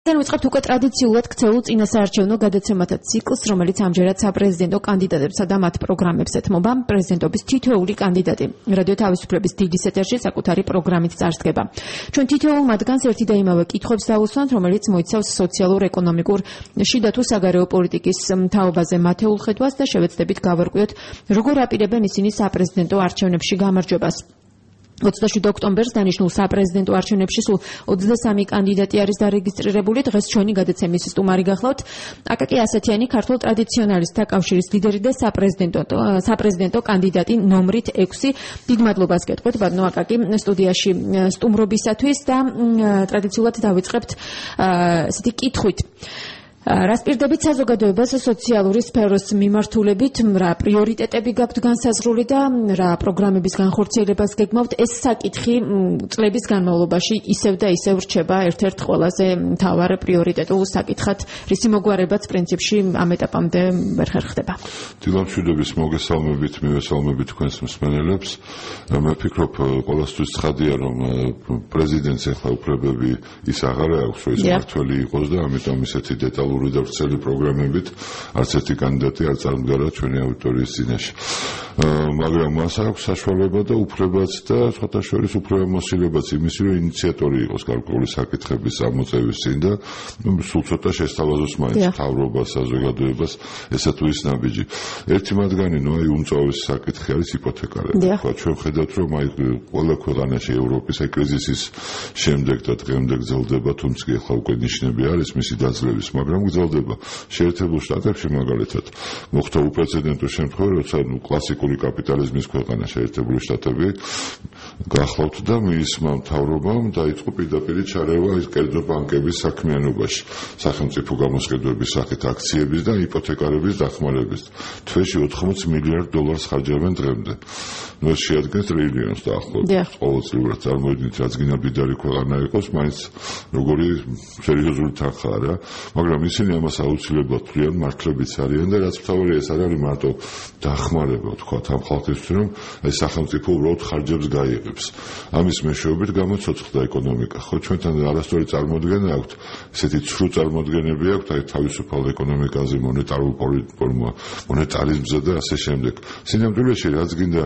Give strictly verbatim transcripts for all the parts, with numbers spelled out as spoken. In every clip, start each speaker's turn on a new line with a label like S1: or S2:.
S1: ვიწყებთ უკვე ტრადიციულად ქცეულ წინასაარჩევნო გადაცემათა ციკლს, რომელიც ამჯერად საპრეზიდენტო კანდიდატებსა და მათ პროგრამებს ეთმობა. პრეზიდენტობის თითოეული კანდიდატი რადიო თავისუფლების დიდის ეთერში საკუთარი პროგრამით წარსდგება. ჩვენ თითოეულ მათგანს ერთი და იმავე კითხვებს დავუსვამთ, რომელიც მოიცავს სოციალურ-ეკონომიკურ, შიდა თუ საგარეო პოლიტიკის თაობაზე მათეულ ხედვას და შევეცდებით გავარკვიოთ, როგორ აპირებენ ისინი საპრეზიდენტო არჩევნებში გამარჯვებას. ოცდაშვიდი ოქტომბერს დანიშნულ საპრეზიდენტო არჩევნებში სულ ოცდასამი კანდიდატი არის დარეგისტრირებული. დღეს ჩვენი გადაცემის სტუმარი გახლავთ აკაკი ასათიანი, ქართულ ტრადიციონალისტთა კავშირის ლიდერი და საპრეზიდენტო საპრეზიდენტო კანდიდატი ნომრით ექვსი. დიდ მადლობას გეტყვით ბატონო აკაკი სტუდიაში სტუმრობისათვის და ტრადიციულად დავიწყებთ ესეთი კითხვით. რას პირდებით საზოგადოებას სოციალური სფეროს მიმართულებით, რა პრიორიტეტები გაქვთ განსაზღვრული და რა პროგრამების განხორციელებას გეგმავთ, ეს საკითხი წლების განმავლობაში ისევ და ისევ რჩება ერთ-ერთ ყველაზე მთავარ პრიორიტეტულ საკითხად, რისი მოგვარებაც პრინციპში ამ ეტაპამდე ვერ ხერხდება.
S2: დილამშვიდობის მოგესალმებით, მივესალმებით თქვენს მსმენელებს. მე ვფიქრობ, ყველასთვის ცხადია, რომ პრეზიდენტს ახლა უფლებები ის აღარ აქვს, რომ ის მმართველი იყოს და ამიტომ ისეთი დეტალური და ვრცელი პროგრამებით არც ერთი კანდიდატი არ წარმდგარა ჩვენი აუდიტორიის წინაშე. მაგრამ მას აქვს საშუალება და უფლებაც და სხვათა შორის უფლებამოსილებაც იმის, რომ ინიციატორი იყოს გარკვეული საკითხების წამოწევის წინ და სულ ცოტა შესთავაზოს მაინც მთავრობას, საზოგადოებას, ესა თუ ის ნაბიჯი. ერთი მათგანი, ნუ აი უმწვავესი საკითხი არის იპოთეკარები. თქვა ჩვენ ხედავთ, რომ აი ყველა ქვეყანაში ევროპის კრიზისის შემდეგ და დღემდე გრძელდება, თუმცა ახლა უკვე ნიშნები არის მისი დაძლევის, მაგრამ გრძელდება. შეერთებულ შტატებში მაგალითად მოხდა უპრეცედენტო შემთხვევა, როცა ნუ კლასიკური კაპიტალიზმის ქვეყანა შეერთებული შტატები გახლავთ და მისმა მთავრობამ დაიწყო პირდაპირ ჩარევა ის კერძო ბანკების საქმიანობაში, სახელმწიფო გამოსყიდვების სახით აქციების და იპოთეკარების დახმარების. თვეში ოთხმოც მილიარდ დოლარს ხარჯავენ დღემდე. ნუ ეს შეადგენს ტრილიონს დაახლოებით. ყოველწლიურად წარმოიდგინეთ, რაც გინდა მდიდარი ქვეყანა იყოს, მაინც როგორი სერიოზული თანხა არა, მაგრამ ისინი ამას აუცილებლად თვლიან, მართლებიც არიან და რაც მთავარია ეს არ არის მარტო დახმარება, თქვა ამ ხალხისთვის, რომ ეს სახელმწიფო უბრალოდ ხარჯებს გაიღებს. ამის მეშვეობით გამოცოცხლდა ეკონომიკა. ხო, ჩვენთან არასწორი წარმოდგენა აქვთ, ესეთი ცრუ წარმოდგენები აქვთ, აი თავისუფალ ეკონომიკაზე, მონეტარულ მონეტარიზმზე და ასე შემდეგ. სინამდვილეში რაც გინდა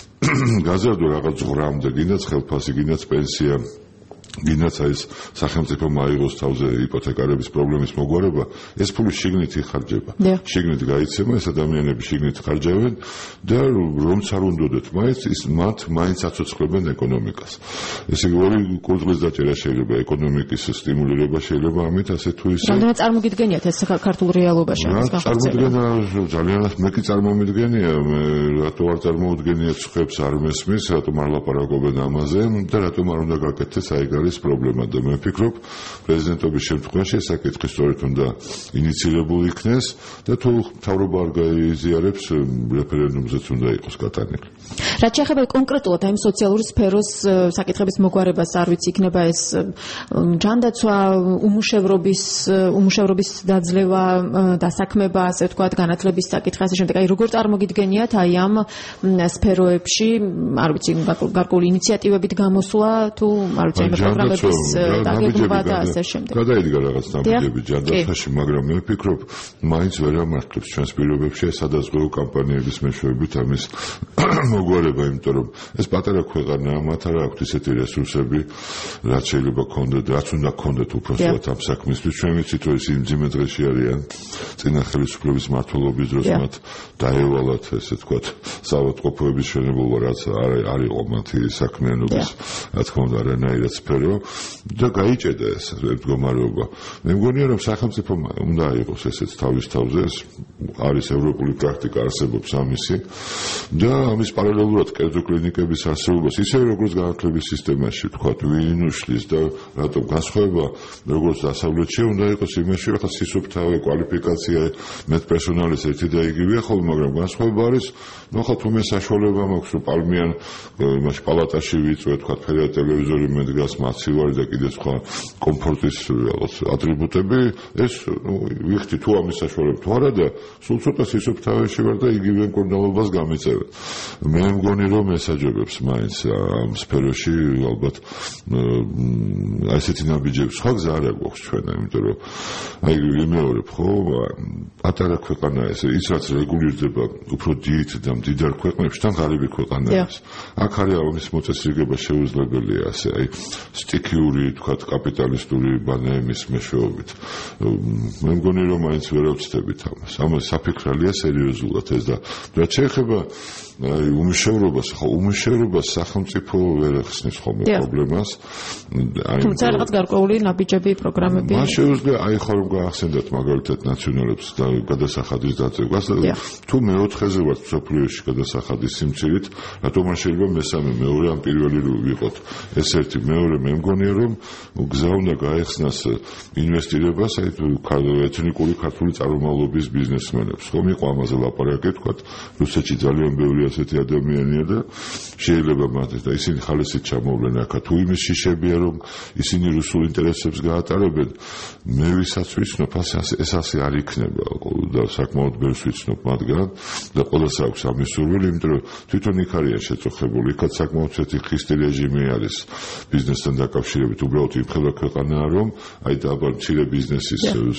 S2: გაზარდო რაღაც ღრამდე, გინდაც ხელფასი, გინდაც პენსია, გინდაც ეს სახელმწიფო მაიღოს თავზე იპოთეკარების პრობლემის მოგვარება, ეს ფული შიგნით იხარჯება. შიგნით გაიცემა, ეს ადამიანები შიგნით ხარჯავენ და რომც არ უნდოდეთ მაინც, ის მათ მაინც აცოცხლებენ ეკონომიკას. ესე იგი ორი კურდღლის დაჭერა შეიძლება, ეკონომიკის სტიმულირება შეიძლება ამით, ასე თუ ისე.
S1: რამდენად წარმოგიდგენიათ ეს ქართულ რეალობაში ამის
S2: განხორციელება? ძალიან მე კი წარმომიდგენია, რატო არ წარმოვიდგენია ცხებს არ მესმის, რატომ არ ლაპარაკობენ ამაზე და რატომ არ უნდა გაკეთდეს აი ეს პრობლემა და მე ვფიქრობ, პრეზიდენტობის შემთხვევაში ეს საკითხი სწორედ უნდა ინიცირებული იქნეს და თუ მთავრობა არ გაიზიარებს, რეფერენდუმზეც უნდა იყოს გატანილი.
S1: რაც შეეხება კონკრეტულად აი სოციალური სფეროს საკითხების მოგვარებას, არ ვიცი, იქნება ეს ჯანდაცვა, უმუშევრობის უმუშევრობის დაძლევა, დასაქმება, ასე ვთქვათ, განათლების საკითხი, ასე შემდეგ. აი როგორ წარმოგიდგენიათ აი ამ სფეროებში, არ ვიცი, გარკვეული ინიციატივებით გამოსვლა თუ არ ვიცი, პროგრამების დაგეგმვა და ასე შემდეგ.
S2: გადაიდგა რაღაც ნაბიჯები ჯანდაცვაში, მაგრამ მე ვფიქრობ, მაინც ვერ ამართლებს ჩვენს პირობებში სადაზღვევო კამპანიების მეშვეობით ამის მოგვარება, იმიტომ რომ ეს პატარა ქვეყანაა, მათ არ აქვთ ისეთი რესურსები, რაც შეიძლება ქონდეთ, რაც უნდა ქონდეთ უпроსტად ამ საქმისთვის. ჩვენ ვიცით, რომ ისინი მძიმე დღეში არიან, წინა ხელისუფლების მმართველობის დროს მათ დაევალათ, ესე ვთქვათ, საავადმყოფოების მშენებლობა, რაც არ არისო მათი საქმიანობის, რა თქმა უნდა, არანაირად სფერო და გაიჭედა ეს მდგომარეობა. მე მგონია, რომ სახელმწიფო უნდა იყოს ესეც თავის თავზე, არის ევროპული პრაქტიკა, არსებობს ამისი და ამის პარალელურად კერძო კლინიკების არსებობას, ისე როგორც განათლების სისტემაში, თქვათ, ვინ უშლის და რატომ განსხვავება, როგორც დასავლეთში უნდა იყოს იმაში, რომ სისუფთავე, კვალიფიკაცია, მედპერსონალის ერთი და იგივეა ხოლმე, მაგრამ განსხვავება არის, ნუ ხა თუმცა საშუალება მაქვს, რომ პალმიან იმაში პალატაში ვიწვე, თქვათ, ფერად ტელევიზორი მედგას მას მაცივარი და კიდე სხვა კომფორტის რაღაც ატრიბუტები, ეს ვიხდი თუ ამის საშუალებით თუ არა და სულ ცოტა სისუფთავეში ვარ და იგივე მკურნალობას გამიწევენ. მე მგონი რომ ესაჯობებს მაინც ამ სფეროში ალბათ აი ესეთი ნაბიჯები სხვა გზა არ აქვს ჩვენ, იმიტომ რომ აი ვიმეორებ ხო, პატარა ქვეყანა ეს, ის რაც რეგულირდება უფრო დიდ და მდიდარ ქვეყნებში, თან ღარიბი ქვეყანაა. აქ არის ამის მოწესრიგება შეუძლებელია, ასე აი სტიქიური, თქვათ, კაპიტალისტური ბანემის მეშვეობით. მე მგონი რომ მაინც ვერ ავწდებით ამას. ამას საფიქრალია სერიოზულად ეს და რაც შეეხება აი უმუშევრობას, ხო, უმუშევრობას სახელმწიფო ვერ ახსნის ხოლმე პრობლემას. აი
S1: თუმცა რაღაც გარკვეული ნაბიჯები, პროგრამები.
S2: მას შეუძლია აი ხო რომ გაახსენდათ მაგალითად ნაციონალებს და გადასახადის დაწევას. თუ მეოთხეზე ვართ მსოფლიოში გადასახადის სიმცირით, რატომ არ შეიძლება მესამე, მეორე ან პირველი ვიყოთ? ეს ერთი, მეორე მე მგონია რომ გზა უნდა გაეხსნას ინვესტირებას აი ეთნიკური ქართული წარმომავლობის ბიზნესმენებს. ხომ იყო ამაზე ლაპარაკი, თქვათ, რუსეთში ძალიან ბევრი ასეთი ადამიანია და შეიძლება მათ და ისინი ხალისით ჩამოვლენ აქა. თუ იმის შიშებია რომ ისინი რუსულ ინტერესებს გაატარებენ, მე ვისაც ვიცნობ, ეს ასე არ იქნება და საკმაოდ ბევრს ვიცნობ მათგან და ყველას აქვს ამის სურვილი, იმიტომ რომ თვითონ იქ არიან შეწუხებული. იქაც საკმაოდ ცეთი ხისტი რეჟიმი არის ბიზნესთან დაკავშირებით. უბრალოდ იმხელა ქვეყანაა რომ აი დაბალ მცირე ბიზნესის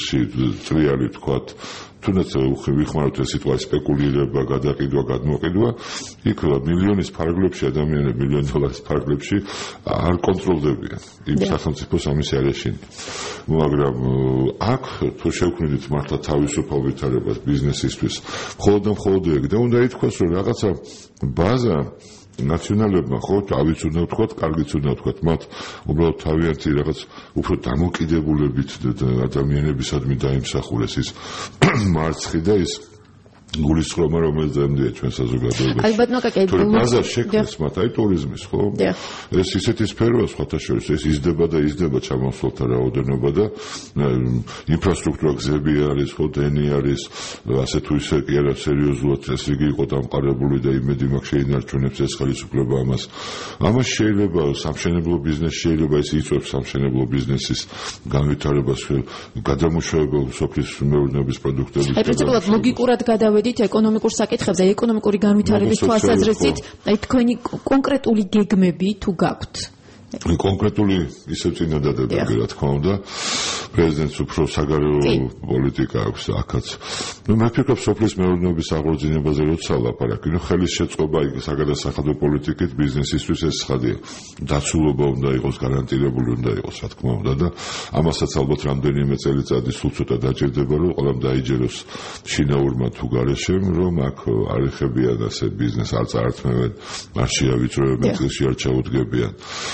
S2: წრიალი თქვათ თუნდაც ვიხმაროთ ეს სიტყვა სპეკულირება, გადაყიდვა, გადმოყიდვა, იქ მილიონის ფარგლებში ადამიანები, მილიონ დოლარის ფარგლებში არ კონტროლდებიან. იმ სახელმწიფოს ამის არ ეშინია. მაგრამ აქ თუ შევქმნით მართლა თავისუფალ ვითარებას ბიზნესისთვის, მხოლოდ და მხოლოდ ეგ და უნდა ითქვას, რომ რაღაცა ბაზა ნაციონალებმა ხო თავიც უნდა ვთქვათ, კარგიც უნდა ვთქვათ, მათ უბრალოდ თავიანთი რაღაც უფრო დამოკიდებულებით ადამიანებისადმი დაიმსახურეს ის მარცხი და ის გულისხმობა, რომელიც ამდია ჩვენ საზოგადოებაში.
S1: ალბათ ნაკაკი
S2: ბაზა შექმნეს მათ აი ტურიზმის, ხო? ეს ისეთი სფეროა სხვათა შორის, ეს იზრდება და იზრდება ჩამოსვლათა რაოდენობა და ინფრასტრუქტურა, გზები არის, ხო, დენი არის, ასე თუ ისე კი არა სერიოზულად ეს იგი იყო დამყარებული და იმედი მაქვს შეინარჩუნებს ეს ხელისუფლება ამას. ამას შეიძლება სამშენებლო ბიზნესი შეიძლება ის იწვევს სამშენებლო ბიზნესის განვითარებას, გადამუშავებელ სოფლის მეურნეობის პროდუქტების.
S1: აი პრინციპულად ლოგიკურად გადავედით ეკონომიკურ საკითხებზე, ეკონომიკური განვითარების თვალსაზრისით, აი თქვენი კონკრეტული გეგმები თუ გაქვთ?
S2: კონკრეტული ისევ წინადადებები, რა თქმა უნდა, პრეზიდენტს უფრო საგარეო პოლიტიკა აქვს აქაც. ნუ მე ვფიქრობ, სოფლის მეურნეობის აღორძინებაზე როცა ლაპარაკი, ნუ ხელის შეწყობა იქ საგადასახადო პოლიტიკით ბიზნესისთვის ეს ცხადია. დაცულობა უნდა იყოს, გარანტირებული უნდა იყოს, რა თქმა უნდა და ამასაც ალბათ რამდენიმე წელიწადი სულ ცოტა დაჭირდება, რომ ყველამ დაიჯეროს შინაურმა თუ გარეშემ, რომ აქ არ ეხებიან ასე ბიზნეს, არ წაართმევენ, არ შეავიწროებენ, წილში არ ჩაუდგებიან.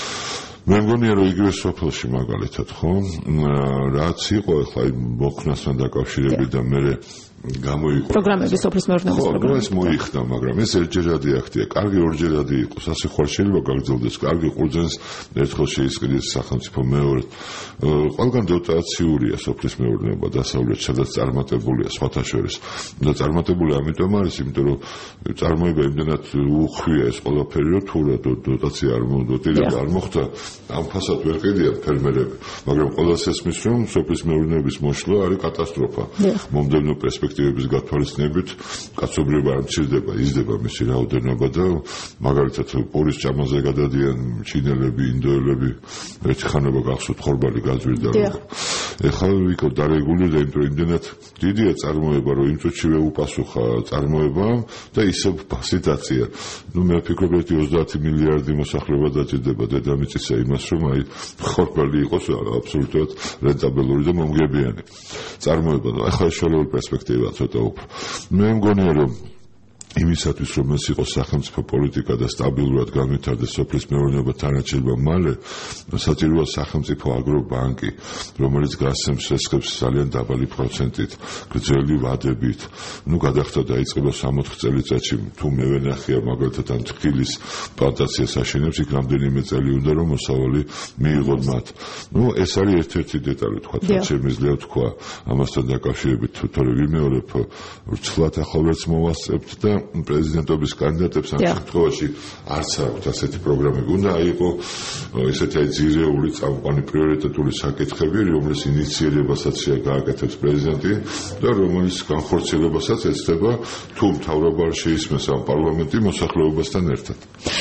S2: მე მგონია რომ იგივე სოფელში მაგალითად ხო რაც იყო ახლა იმ მოქნასთან დაკავშირებით და მე გამოიყო
S1: პროგრამები სოფლის მეურნეობის პროგრამა.
S2: ეს მოიხდა, მაგრამ ეს ერთჯერადი აქტია. კარგი ორჯერადი იყოს, ასე ხარ შეიძლება გაგრძელდეს. კარგი ყურძენს ერთხელ შეისყიდეს სახელმწიფო მეორედ. ყველგან დოტაციურია სოფლის მეურნეობა დასავლეთში, სადაც წარმატებულია სხვათა შორის. და წარმატებული ამიტომ არის, იმიტომ რომ წარმოება იმდენად უხვია ეს ყველაფერი, რომ თუ რა დოტაცია არ მოდოტირება არ მოხდა, ამ ფასად ვერ ყიდიან ფერმერები. მაგრამ ყველას ესმის, რომ სოფლის მეურნეობის მოშლა არის კატასტროფა. მომდევნო პერსპექტივების გათვალისწინებით კაცობრიობა არ მცირდება, იზრდება მისი რაოდენობა და მაგალითად პურის ჭამაზე გადადიან ჩინელები, ინდოელები, ერთი ხანობა გახსოვთ ხორბალი გაძვირდა. ეხლა ვიკო დარეგულირდა, იმიტომ რომ იმდენად დიდია წარმოება, რომ იმ წუთშივე უპასუხა წარმოებამ და ისევ ფასი დაწია. ნუ მე ვფიქრობ, ერთი ოცდაათი მილიარდი მოსახლეობა დაჭირდება დედამიწისა იმას, რომ აი ხორბალი იყოს აბსოლუტურად რენტაბელური და მომგებიანი წარმოება. ეხლა შორეული პერსპექტივა ცოტა უფრო. მე მგონია, რომ იმისათვის რომ ეს იყოს სახელმწიფო პოლიტიკა და სტაბილურად განვითარდეს სოფლის მეურნეობა თანაჩება მალე საჭიროა სახელმწიფო აგრობანკი, რომელიც გასცემს რესხებს ძალიან დაბალი პროცენტით, გრძელი ვადებით. ნუ გადახდა დაიწყება სამოთხ წელიწადში, თუ მე ვენახია მაგალითად ამ ტკილის პლანტაციას აშენებს, იქ რამდენიმე წელი უნდა რომ მოსავალი მიიღონ მათ. ნუ ეს არის ერთ-ერთი დეტალი, თქვა, რაც შემიძლია თქვა ამასთან დაკავშირებით, თორე ვიმეორებ, რცლად ახლა ვერც მოვასწრებთ და პრეზიდენტობის კანდიდატებს ამ შემთხვევაში არც აქვთ ასეთი პროგრამები. უნდა აიყო ესეთი აი ძირეული წამყვანი პრიორიტეტული საკითხები, რომლის ინიციირებასაც გააკეთებს პრეზიდენტი და რომლის განხორციელებასაც ეცდება თუ მთავრობა არ შეისმეს ამ პარლამენტი მოსახლეობასთან ერთად.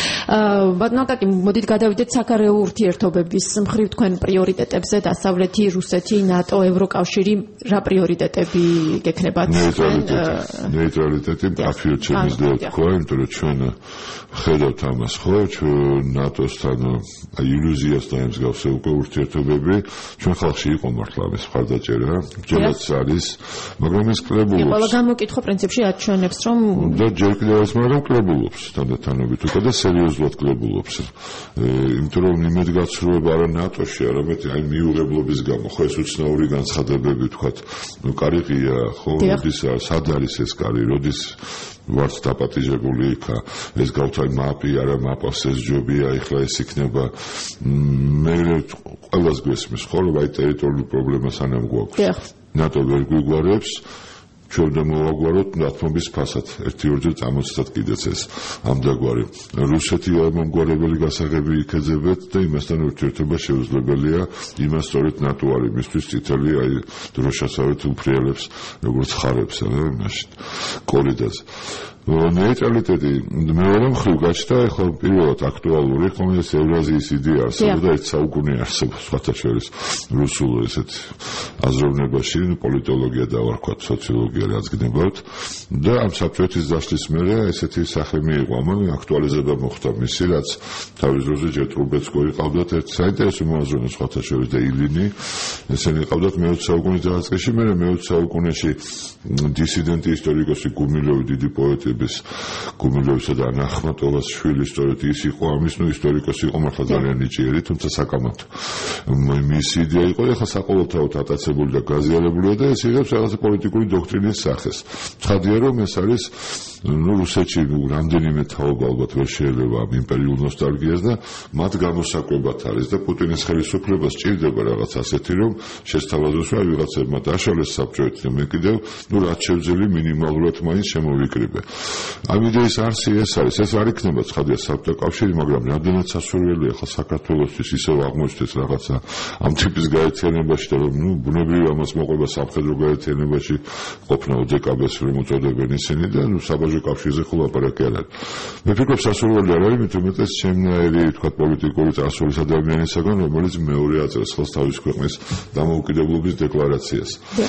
S1: ბატონო აკაკი, მოდით გადავიდეთ საქარეო ურთიერთობების მხრივ თქვენ პრიორიტეტებზე დასავლეთი, რუსეთი, ნატო, ევროკავშირი, რა პრიორიტეტები გექნებათ?
S2: ნეიტრალიტეტი აფიო ჩემიზდა თქვა, იმიტომ რომ ჩვენ ხედავთ ამას ხო, ჩვენ ნატოსთან აი ილუზიასთან ემსგავსე უკვე ურთიერთობები, ჩვენ ხალხში იყო მართლა ამის მხარდაჭერა, ჯერაც არის, მაგრამ ეს კლებულობს.
S1: ყველა გამოკითხვა პრინციპში აჩვენებს, რომ
S2: და ჯერ კიდევ ეს მაგრამ კლებულობს თანდათანობით უკვე და სერიოზულად კლებულობს. იმიტომ რომ იმედგაცრუება არა ნატოში, არამედ აი მიუღებლობის გამო, ხო ეს უცნაური განცხადებები თქვათ, ნუ კარიღია, ხო, როდის სად არის ეს კარი, როდის ვართ დაპატიჟებული იქა, ეს გავთვალ მაპი არა მაპას ეს ჯობია, ეხლა ეს იქნება მე ყველას გვესმის, ხო, რომ აი ტერიტორიული პრობლემა სანამ გვაქვს. ნატო ვერ გვიგვარებს ჩვენ და მოვაგვაროთ ნათმობის ფასად. ერთი ორჯერ წამოწესად კიდეც ეს ამდაგვარი. რუსეთი მომგვარებელი გასაღები იქეძებეთ და იმასთან ურთიერთობა შეუძლებელია, იმას სწორედ ნატო არის მისთვის წითელი აი დროშასავით უფრიალებს, როგორც ხარებს არა მაშინ კორიდორზე. ნეიტრალიტეტი მეორე მხრივ გაჩნდა, ახლა პირველად აქტუალური ხომ ეს ევრაზიის იდეა არსებობდა ერთ საუკუნე არსებობს სხვათა შორის რუსულ ესეთ აზროვნებაში, პოლიტოლოგია დავარქვათ, სოციოლოგია რაც გნებავთ და ამ საბჭოეთის დაშლის მერე ესეთი სახე მიიღო, ამან აქტუალიზება მოხდა მისი, რაც თავის დროზე ჯეტრუბეცკო იყავდათ ერთ საინტერესო მოაზროვნე სხვათა შორის და ილინი, ესენი იყავდათ მეოცე საუკუნის დასაწყისში, მერე მეოცე საუკუნეში დისიდენტი ისტორიკოსი გუმილოვი დიდი პოეტი გუმილოვისა და ანახმატოვას შვილი სწორედ ის იყო ამის ნუ ისტორიკოსი იყო მართლა ძალიან ნიჭიერი, თუმცა საკამათო მისი იდეა იყო, ეხლა საყოველთაოდ ატაცებული და გაზიარებულია და ეს იღებს რაღაცა პოლიტიკური დოქტრინის სახეს. ცხადია რომ ეს არის ნუ რუსეთში რამდენიმე თაობა ალბათ ვერ შეიძლება ამ იმპერიულ ნოსტალგიას და მათ გამოსაკვებად არის და პუტინის ხელისუფლება სჭირდება რაღაც ასეთი რომ შესთავაზოს რა ვიღაცებმა დაშალეს საბჭოეთი და მე კიდევ ნუ რაც შევძელი მინიმალურად მაინც შემოვიკრიბე. ამ იდეის არსი ეს არის, ეს არ იქნება ცხადია საბჭოთა კავშირი, მაგრამ რამდენად სასურველია ხა საქართველოსთვის ისევ აღმოჩნდეს რაღაცა ამ ტიპის გაერთიანებაში და რომ ნუ ბუნებრივი ამას მოყვება სამხედრო გაერთიანებაში ყოფნა ოდეკაბეს რომ უწოდებენ ისინი და ნუ საბაჟო კავშირზე ხო ლაპარაკი არ არის. მე ფიქრობ სასურველი არ არის, მით უმეტეს ჩემნაირი თქვა პოლიტიკური წარსულის ადამიანისაგან, რომელიც მეორე აწევს ხელს თავის ქვეყნის დამოუკიდებლობის დეკლარაციას.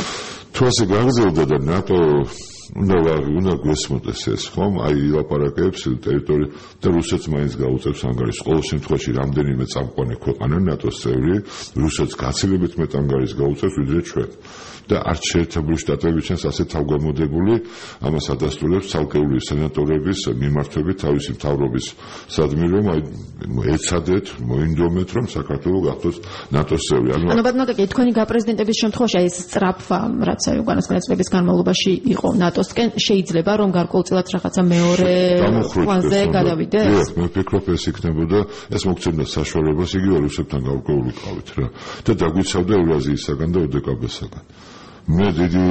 S2: თუ ასე გაგრძელდა და ნატო უნდა უნდა გვესმოდეს ეს ხომ, აი ლაპარაკებს ტერიტორია და რუსეთს მაინც გაუწევს ანგარიშს. ყოველ შემთხვევაში რამდენიმე წამყვანი ქვეყანა ნატოს წევრი რუსეთს გაცილებით მეტ ანგარიშს გაუწევს ვიდრე ჩვენ. და არც შეერთებული შტატები ჩვენს ასე თავგამოდებული ამას ადასტურებს ცალკეული სენატორების მიმართვებით თავისი მთავრობის სადმი რომ აი ეცადეთ მოინდომეთ რომ საქართველო გახდოს ნატოს წევრი.
S1: ანუ ბატონო კაკი, თქვენი გაპრეზიდენტების შემთხვევაში ეს სწრაფვა რაც აი უკანასკნელი წლების განმავლობაში იყო ნატოსკენ, შეიძლება რომ გარკვეულწილად რაღაცა მეორე პლანზე გადავიდეს?
S2: მე ვფიქრობ ეს იქნებოდა, ეს მოგცემდა საშუალებას იგივე რუსებთან გარკვეულიყავით რა და დაგვიცავდა ევრაზიისაგან და ოდეკაბესაგან. მე დიდი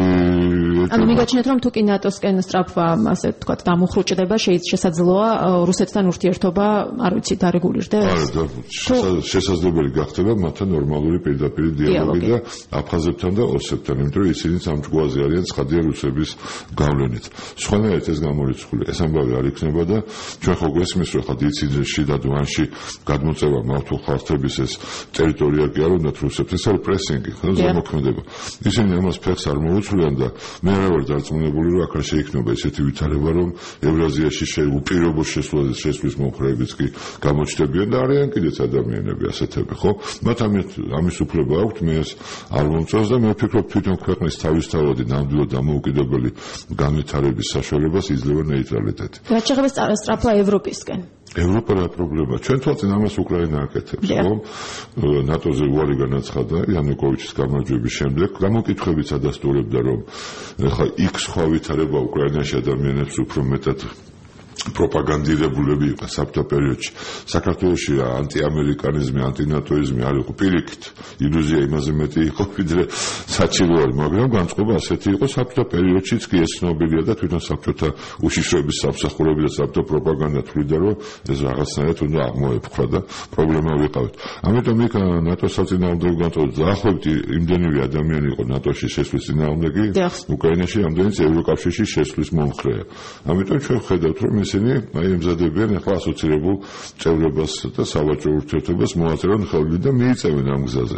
S1: ანუ მიგაჩნიათ რომ თუ კი ნატოსკენ სწრაფვა ასე ვთქვათ დამუხრუჭდება შესაძლოა რუსეთთან ურთიერთობა არ ვიცი დარეგულირდეს?
S2: არა, შესაძლებელი გახდება მათთან ნორმალური პირდაპირ დიალოგი და აფხაზებთან და ოსებთან, იმიტომ რომ ისინი სამჭგუაზე არიან ცხადია რუსების გავლენით. სხვანაირად ეს გამორიცხული, ეს ამბავი არ იქნება და ჩვენ ხო გვესმის რომ ხა დიცინში და დუანში გადმოწევა მართულ ხალხების ეს ტერიტორია კი არ უნდათ რუსებს, ეს არის პრესინგი, ხო ზემოქმედება. ისინი ამას ფეხს არ მოუწვლიან და მე არ ვარ დარწმუნებული რომ აქ შეიქმნება ესეთი ვითარება რომ ევრაზიაში შეუპირობო შესვლაზე შესვლის მომხრეებიც კი გამოჩნდებიან და არიან კიდეც ადამიანები ასეთები ხო მათ ამის უფლება აქვთ მე ეს არ მომწონს და მე ვფიქრობ თვითონ ქვეყნის თავისთავადი ნამდვილად დამოუკიდებელი განვითარების საშუალებას იძლევა ნეიტრალიტეტი.
S1: რაც შეეხება სწრაფვა ევროპისკენ.
S2: ევროპა რა პრობლემა? ჩვენ თვალწინ ამას უკრაინა აკეთებს, ხო? ნატოზე უარი განაცხადა იანუკოვიჩის გამარჯვების შემდეგ. გამოკითხვებიც ადასტურებდა, რომ ხა იქ სხვა ვითარება უკრაინაში ადამიანებს უფრო მეტად პროპაგანდირებულები იყო საბჭოთა პერიოდში. საქართველოში ანტიამერიკანიზმი, ანტინატოიზმი არ იყო პირიქით. ილუზია იმაზე მეტი იყო, ვიდრე საჭიროა, მაგრამ განწყობა ასეთი იყო საბჭოთა პერიოდშიც კი ეს ცნობილია და თვითონ საბჭოთა უშიშროების სამსახურები და საბჭოთა პროპაგანდა თვლიდა, რომ ეს რაღაცნაირად უნდა აღმოეფხვრა და პრობლემა ვიყავით. ამიტომ იქ ნატოს საწინააღმდეგო განწყობა დაახლოებით იმდენივე ადამიანი იყო ნატოში შესვლის წინააღმდეგი, უკრაინაში რამდენიც ევროკავშირში შესვლის მომხრეა. ამიტომ ჩვენ ვხედავთ, რომ ისინი აი ემზადებიან ახლა ასოცირებულ წევრებას და სავაჭრო ურთიერთობას მოაწერონ ხელში და მიიწევენ ამ გზაზე.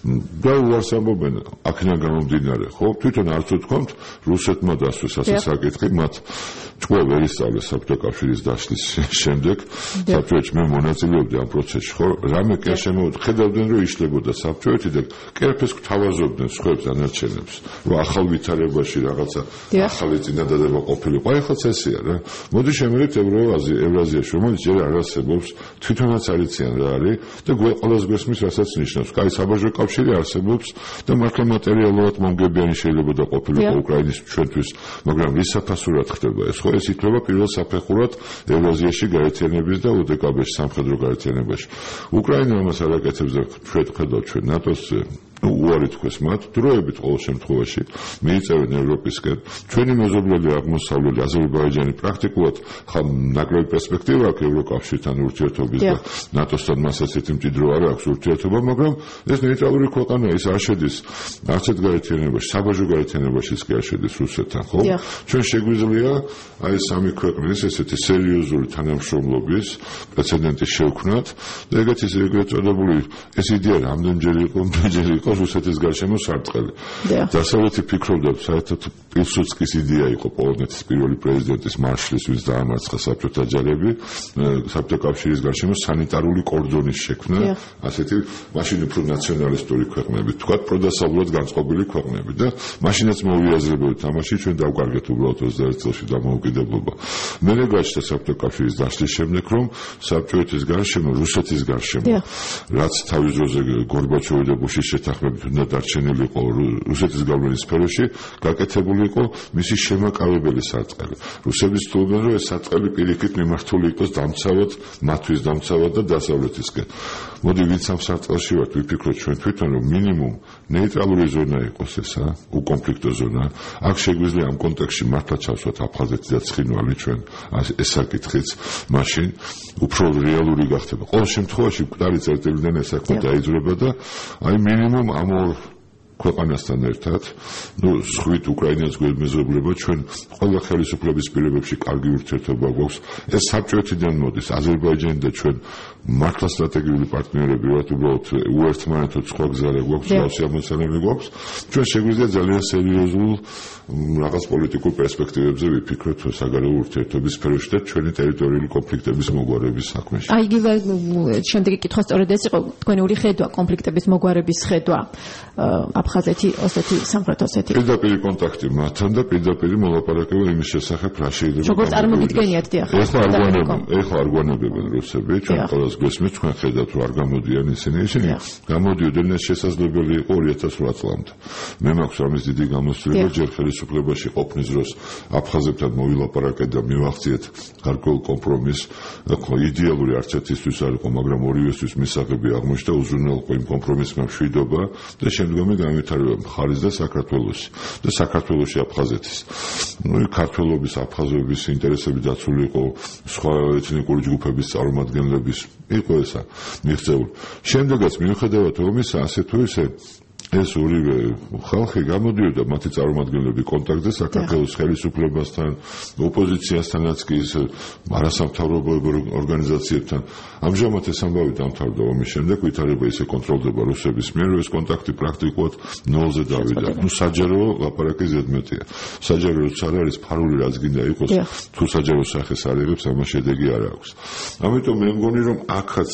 S2: და უარს ამბობენ აქედან გამომდინარე, ხო? თვითონ არც უთქვამთ რუსეთმა დასვეს ასე საკითხი, მათ ჭკუა ვერ ისწავლეს საბჭოთა კავშირის დაშლის შემდეგ. საბჭოეთში მე მონაწილეობდი ამ პროცესში, ხო? რამე კი არ შემოვიდა, ხედავდნენ რომ იშლებოდა საბჭოეთი და კერფეს გვთავაზობდნენ სხვებს ანარჩენებს, რომ ახალ ვითარებაში რაღაცა ახალი წინადადება ყოფილიყო. აი ხოც ესეა რა. მოდი შემოვიდეთ ევრაზიაში, რომელიც ჯერ არ არსებობს, თვითონაც არიციან რა არის და ყველას გვესმის, რასაც ნიშნავს. კაი საბაჟო კავშირი არსებობს და მართლა მატერიალურად მომგებიანი შეიძლება და ყოფილიყო უკრაინის ჩვენთვის, მაგრამ რის საფასურად ხდება ეს? ხო, ეს ითვლება პირველ საფეხურად ევრაზიაში გაერთიანების და უდეკაბეში სამხედრო გაერთიანებაში. უკრაინა ამას არ აკეთებს და ჩვენ ხედავთ ჩვენ ნატოს უარი თქვეს მათ, დროებით ყოველ შემთხვევაში მიიწევენ ევროპისკენ. ჩვენი მეზობლები აღმოსავლელი აზერბაიჯანი პრაქტიკულად ხა ნაკლები პერსპექტივა აქვს ევროკავშირთან ურთიერთობის და ნატოსთან მას ასეთი მჭიდრო არ აქვს ურთიერთობა, მაგრამ ეს ნეიტრალური ქვეყანაა, ის არ შედის არც ერთ გაერთიანებაში, საბაჟო გაერთიანებაშიც კი არ შედის რუსეთთან, ხო? ჩვენ შეგვიძლია აი სამი ქვეყნის ესეთი სერიოზული თანამშრომლობის პრეცედენტი შევქმნათ და ეგეთი ეგრეთ წოდებული ეს იდეა რამდენჯერ იყო, რამდენჯერ იყო რუსეთის გარშემო სარტყელი. დასავლეთი ფიქრობდა, საერთოდ პილსუდსკის იდეა იყო პოლონეთის პირველი პრეზიდენტის მარშლის, ვინც დაამარცხა საბჭოთა ჯარები, საბჭოთა კავშირის გარშემო სანიტარული კორდონის შექმნა, ასეთი მაშინ უფრო ნაციონალისტური ქვეყნები, თქვათ პროდასავლურად განწყობილი ქვეყნები და მაშინაც მოვიაზრებოდით თამაში, ჩვენ დავკარგეთ უბრალოდ ოცდაერთ წელში დამოუკიდებლობა. მე გაჩნდა საბჭოთა კავშირის დაშლის შემდეგ, რომ საბჭოეთის გარშემო, რუსეთის გარშემო, რაც თავის დროზე გორბაჩოვი და ბუშის შეთანხმებით უნდა დარჩენილიყო რუსეთის გავლენის სფეროში, გაკეთებული იყო მისი შემაკავებელი სარტყელი. რუსები ცდილობენ, რომ ეს სარტყელი პირიქით მიმართული იყოს დამცავად, მათთვის დამცავად და დასავლეთისკენ. მოდი ვინც ამ სარტყელში ვართ, ვიფიქროთ ჩვენ თვითონ, რომ მინიმუმ ნეიტრალური ზონა იყოს ესა, უკონფლიქტო ზონა. აქ შეგვიძლია ამ კონტექსტში მართლა ჩავსვათ აფხაზეთი და ცხინვალი ჩვენ, ეს საკითხიც მაშინ უფრო რეალური გახდება. ყოველ შემთხვევაში მკვდარი წერტილიდან ეს საქმე დაიძვრება და აი მინიმუმ ამ ორ ქვეყანასთან ერთად, ნუ სხვით უკრაინას გვემეზობლება, ჩვენ ყველა ხელისუფლების პირობებში კარგი ურთიერთობა გვაქვს. ეს საბჭოეთიდან მოდის, აზერბაიჯანი და ჩვენ მართლა სტრატეგიული პარტნიორები ვართ, უბრალოდ უერთმანეთო სხვა გზა რა გვაქვს, მსგავსი ამოცანები გვაქვს. ჩვენ შეგვიძლია ძალიან სერიოზულ რაღაც პოლიტიკურ პერსპექტივებზე ვიფიქროთ საგარეო ურთიერთობის სფეროში და ჩვენი ტერიტორიული კონფლიქტების მოგვარების საქმეში.
S1: აი, იგივე შემდეგი კითხვა სწორედ ეს იყო, თქვენი ორი ხედვა კონფლიქტების მოგვარების ხედვა. აფხაზეთი, ოსეთი, სამხრეთ ოსეთი.
S2: პირდაპირ კონტაქტი მათთან და პირდაპირ მოლაპარაკება იმის შესახებ, რა შეიძლება.
S1: როგორც წარმოგიდგენიათ დიახ.
S2: ეხლა არ გვანებენ, ეხლა არ გვანებებენ რუსები, ჩვენ ყველას გვესმის, თქვენ ხედავთ რომ არ გამოდიან ისინი, ისინი გამოდიოდნენ, ეს შესაძლებელი იყო ორი ათას ოთხ წლამდე. მე მაქვს ამის დიდი გამოსწორება, ჯერ ხელისუფლებაში ყოფნის დროს აფხაზებთან მოვილაპარაკეთ და მივახციეთ გარკვეულ კომპრომისს. იდეალური არც ერთისთვის არ იყო, მაგრამ ორივესთვის მისაღები აღმოჩნდა, უზრუნველყო იმ კომპრომისმა მშვიდობა და შემდგომი განვითარება მხარის და საქართველოსი და საქართველოში აფხაზეთის. ნუ ქართველობის, აფხაზების ინტერესები დაცული იყო, სხვა ეთნიკური ჯგუფების წარმომადგენლების იყო ესა მიღწეული. შემდეგაც მიუხედავად ომისა, ასე თუ ისე ეს ორივე ხალხი გამოდიოდა მათი წარმომადგენლები კონტაქტზე საქართველოს ხელისუფლებასთან, ოპოზიციასთანაც კი ის არასამთავრობო ორგანიზაციებთან. ამჟამად ეს ამბავი დამთავრდა ომის შემდეგ, ვითარება ისე კონტროლდება რუსების მიერ, რომ ეს კონტაქტი პრაქტიკულად ნოლზე დავიდა. ნუ საჯარო ლაპარაკი ზედმეტია. საჯარო როცა არ არის ფარული რაც გინდა იყოს, თუ საჯარო სახეს არ იღებს, ამას შედეგი არ აქვს. ამიტომ მე მგონი რომ აქაც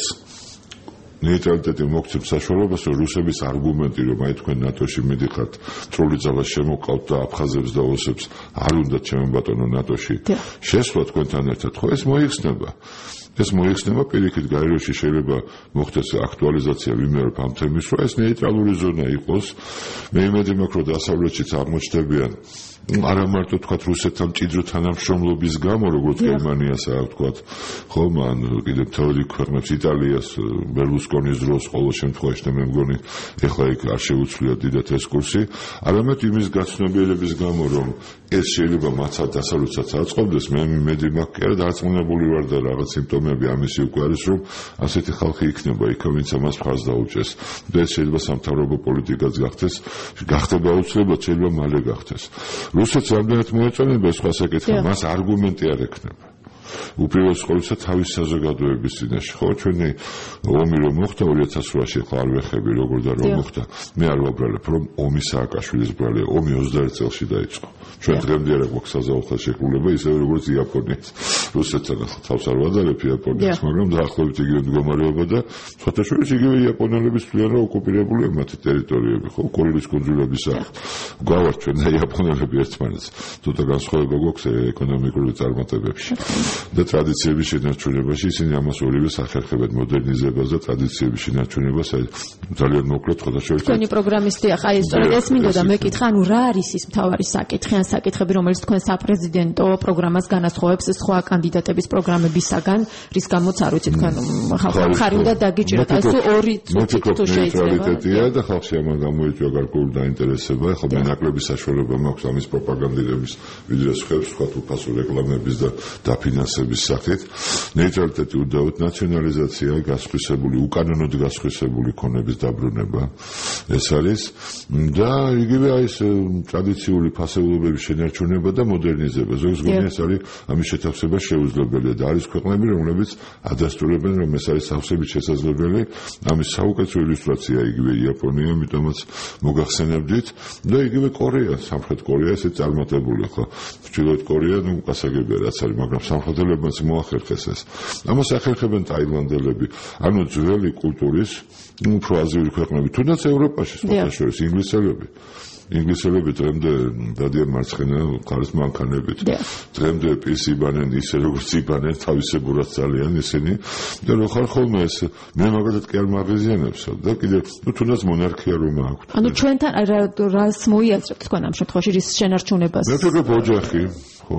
S2: ნეიტრალიტეტი მოგცემს საშუალებას, რომ რუსების არგუმენტი, რომ აი თქვენ ნატოში მიდიხართ, წრული ძალა შემოყავთ და აფხაზებს და ოსებს არ უნდათ ჩემო ბატონო ნატოში შესვლა თქვენთან ერთად, ხო ეს მოიხსნება. ეს მოიხსნება პირიქით გაეროში შეიძლება მოხდეს აქტუალიზაცია ვიმეორებ ამ თემის, რომ ეს ნეიტრალური ზონა იყოს. მე იმედი მაქვს, რომ დასავლეთშიც აღმოჩნდებიან არა მარტო თქვა რუსეთთან მჭიდრო თანამშრომლობის გამო, როგორც გერმანიას აქვს თქვა, ხო, მან კიდევ თორი ქვეყნებს იტალიას ბერლუსკონის დროს ყოველ შემთხვევაში მე მგონი ეხლა იქ არ შეუცვლია დიდად ეს კურსი, არამედ იმის გაცნობიერების გამო, რომ ეს შეიძლება მათაც დასავლეთსაც აწყობდეს, მე მედი მაქვს, არა დარწმუნებული ვარ და რაღაც სიმპტომები ამისი უკვე არის, რომ ასეთი ხალხი იქნება იქ, ვინც ამას მხარს დაუჭერს. და ეს შეიძლება სამთავრობო პოლიტიკაც გახდეს, გახდება აუცილებლად, შეიძლება მალე გახდეს. რუსეთს რამდენად მოეწონება სხვა საკითხი, მას არგუმენტი არ ექნება. უპირველეს ყოვლისა თავის საზოგადოების წინაშე, ხო, ჩვენი ომი რომ მოხდა ორი ათას რვაში, ხო არ ვეხები როგორ და რომ მოხდა. მე არ ვაბრალებ, რომ ომი სააკაშვილის ბრალია, ომი ოცდაერთ წელში დაიწყო. ჩვენ დღემდე არ გვაქვს საზავო შეკრულება, ისევე როგორც იაპონიას. რუსეთთან თავს არ ვადარებ იაპონიას, მაგრამ დაახლოებით იგივე მდგომარეობა და სხვათაშორის იგივე იაპონელების თვლიან, რომ ოკუპირებულია მათი ტერიტორიები, ხო, კურილის კუნძულების სახით. გვავართ ჩვენ და იაპონელები ერთმანეთს. თუმცა განსხვავება გვაქვს ეკონომიკური წარმატებებში. და ტრადიციების შენარჩუნებაში ისინი ამას ორივე სახერხებენ მოდერნიზებას და ტრადიციების შენარჩუნებას ძალიან მოკლედ ხოდაშორის
S1: თქვენი პროგრამისტი ახლა ეს სწორედ ეს მინდოდა მეკითხა, ანუ რა არის ის მთავარი საკითხი ან საკითხები, რომელიც თქვენ საპრეზიდენტო პროგრამას განასხვავებს სხვა კანდიდატების პროგრამებისაგან, რის გამოც არ ვიცი თქვენ ხალხი უნდა დაგიჭიროთ, აი ეს ორი წუთი თუ
S2: შეიძლება და ხალხში ამან გამოიწვია გარკვეული დაინტერესება, ახლა მე ნაკლები საშუალება მაქვს ამის პროპაგანდირების ვიდრე სხვებს, სხვა უფასო რეკლამების და დაფინანსების სახით. ნეიტრალიტეტი უდაოდ ნაციონალიზაცია, გასხვისებული, უკანონოდ გასხვისებული ქონების დაბრუნება. ეს არის და იგივე აი ეს ტრადიციული ფასეულობების შენარჩუნება და მოდერნიზება. ზოგს გონია ეს არის ამის შეთავსება შეუძლებელია და არის ქვეყნები, რომლებიც ადასტურებენ, რომ ეს არის სავსებით შესაძლებელი. ამის საუკეთესო ილუსტრაცია იგივე იაპონია, ამიტომაც მოგახსენებდით და იგივე კორეა, სამხრეთ კორეა ესე წარმატებული ხო. ჩრდილოეთ კორეა ნუ გასაგებია რაც არის, მაგრამ სამხედროებმაც მოახერხეს ეს. ამას ახერხებენ ტაილანდელები, ანუ ძველი კულტურის უფრო აზიური ქვეყნები, თუნდაც ევროპაში სხვათაშორის ინგლისელები. ინგლისელები დღემდე დადიან მარცხენა მხარეს მანქანებით. დღემდე პის იბანენ ისე როგორც იბანენ, თავისებურად ძალიან ისინი და რო ხარ ხოლმე ეს მე მაგალითად კი არ მაღიზიანებსო და კიდე ნუ თუნდაც მონარქია რომ აქვს.
S1: ანუ ჩვენთან რას მოიაზრებთ თქვენ ამ შემთხვევაში რის შენარჩუნებას?
S2: მე ვფიქრობ ოჯახი ხო,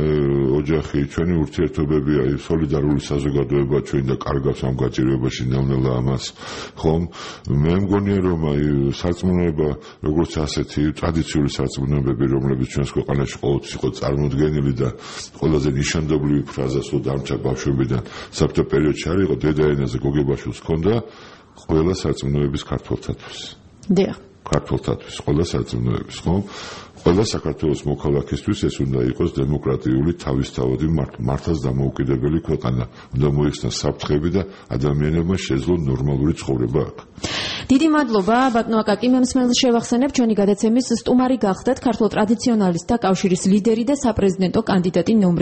S2: ოჯახი, ჩვენი ურთიერთობები, აი სოლიდარული საზოგადოება ჩვენ და კარგავს ამ გაჭირვებაში ნელ-ნელა ამას, ხომ? მე მგონია რომ აი სარწმუნოება, როგორც ასეთი ტრადიციული სარწმუნოებები, რომლებიც ჩვენს ქვეყანაში ყოველთვის იყო წარმოდგენილი და ყველაზე ნიშანდობლივი ფრაზას რო დამჭა ბავშვებიდან საბჭოთა პერიოდში არ იყო დედა ენაზე გოგებაშვილს ჰქონდა ყველა სარწმუნოების ქართველთათვის.
S1: დიახ.
S2: ქართველთათვის ყველა სარწმუნოების, ხო? ყველა საქართველოს მოქალაქისთვის ეს უნდა იყოს დემოკრატიული თავისთავადი მართლაც დამოუკიდებელი ქვეყანა. უნდა მოიხსნას საფრთხები და ადამიანებმა შეძლონ ნორმალური ცხოვრება აქ.
S1: დიდი მადლობა ბატონო აკაკი, მემსმენელს შევახსენებ, ჩვენი გადაცემის სტუმარი გახდათ ქართულ ტრადიციონალისტთა კავშირის ლიდერი და საპრეზიდენტო კანდიდატი ნომრი